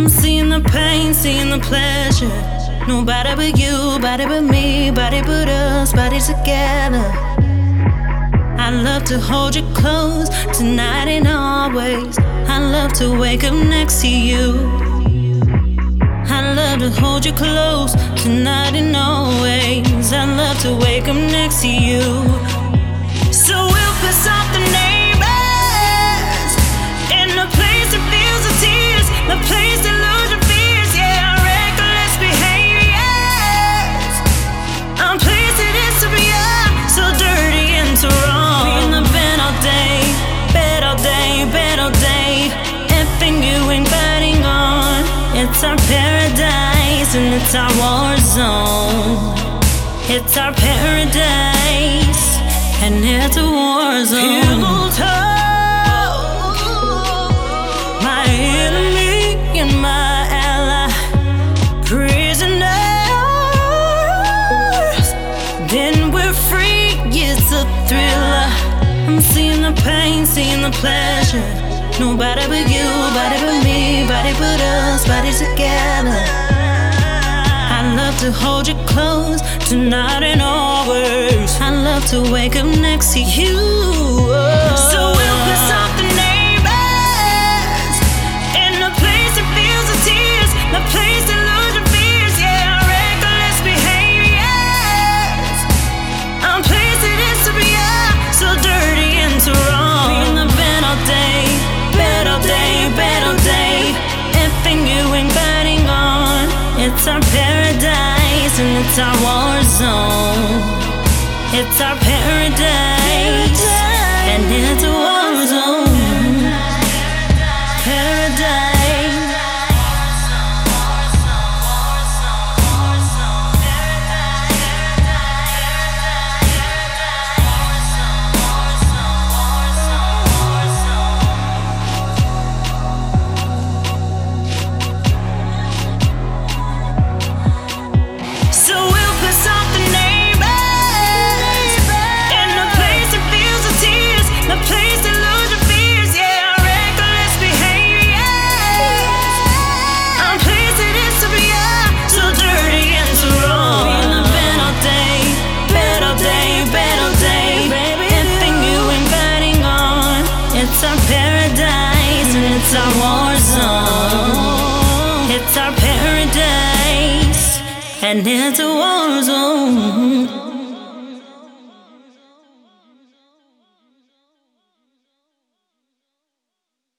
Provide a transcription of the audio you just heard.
Seeing the pain, seeing the pleasure. Nobody but you, body but me, body but us, body together. I love to hold you close tonight and always. I love to wake up next to you. I love to hold you close tonight and always. I love to wake up next to you. So we'll piss off the neighbors in the place that feels the tears, the place that lose your fears. Yeah, reckless behaviors. A place that is to be so dirty and so wrong. We in the bed all day, bed all day, bed all day. Effing you ain't biting on. It's our paradise and it's our war zone. It's our paradise and it's a war zone. People talk, my enemy and my ally, prisoners. Then we're free, it's a thriller. I'm seeing the pain, seeing the pleasure. Nobody but you, body but me, body but us, body together. I love to hold you close tonight and always. I love to wake up next to you. So we'll piss off the neighbors in the place that feels the tears, the place that lose your fears. Yeah, reckless behaviors. A place that is to be so dirty and so wrong. We in the bed all day, bed all day, bed all day. Effing you ain't biting on. It's our paradise and it's our war zone. It's our paradise and it's a war zone. Paradise. It's our paradise and it's our war zone. It's our paradise and it's a war zone.